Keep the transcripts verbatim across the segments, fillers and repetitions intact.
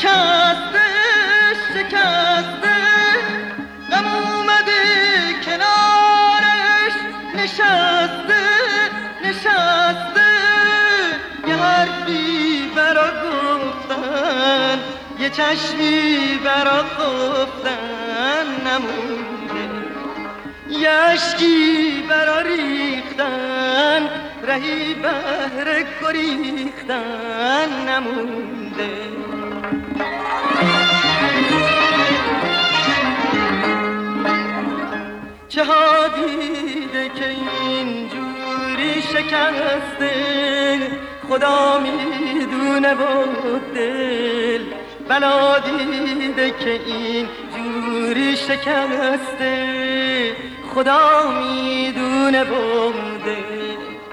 شکسته شکسته غم اومده کنارش نشسته نشسته یه حرفی برا گفتن یه چشمی برا خفتن نمونده یه عشقی برا ریختن رهی بهر گریختن نمونده چه ها دیده که اینجوری شکسته خدا میدونه و دل بلا دیده که اینجوری شکسته خدا میدونه و دل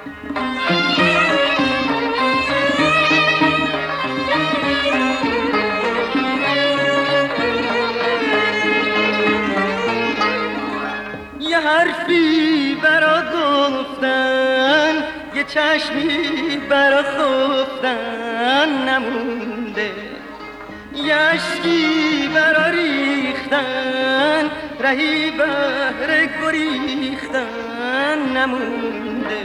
یه حرفی برا گفتن یه چشمی برا خفتن نمونده یه عشقی برا ریختن رهی بهر گریختن نمونده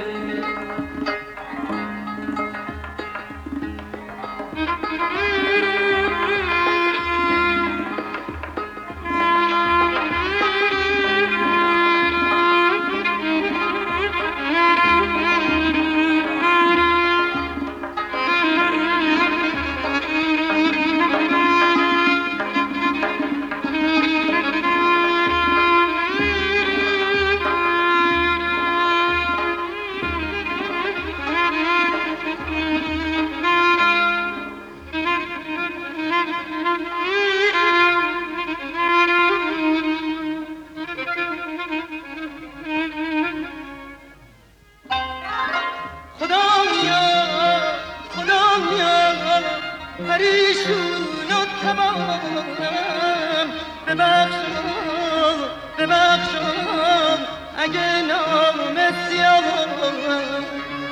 پریشون و تباهم ببخشم ببخشم اگه نام سیاهم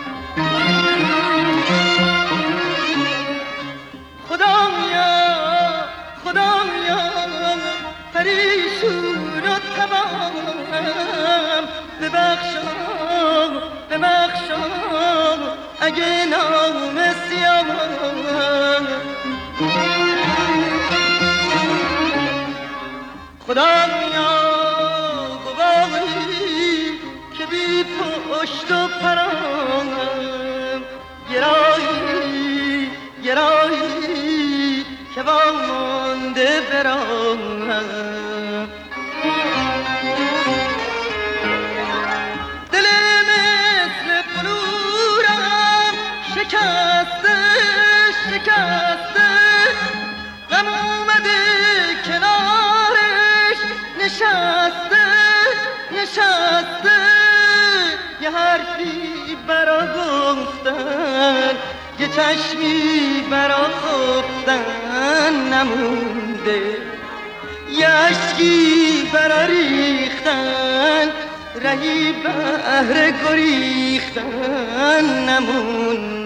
خدا میاد خدا میاد پریشون و تباهم ببخشم ببخشم اگه نام سیاهم خدا میاد گواهی که بی پشت و پرام گرایی گرایی که وامانده برام دل مثل بلورم شکسته شکسته غم اومده کنارش نشسته نشسته یه حرفی برا گفتن یه چشمی برا خفتن نمونده یه عشقی برا ریختن رهی بهر گریختن نمونده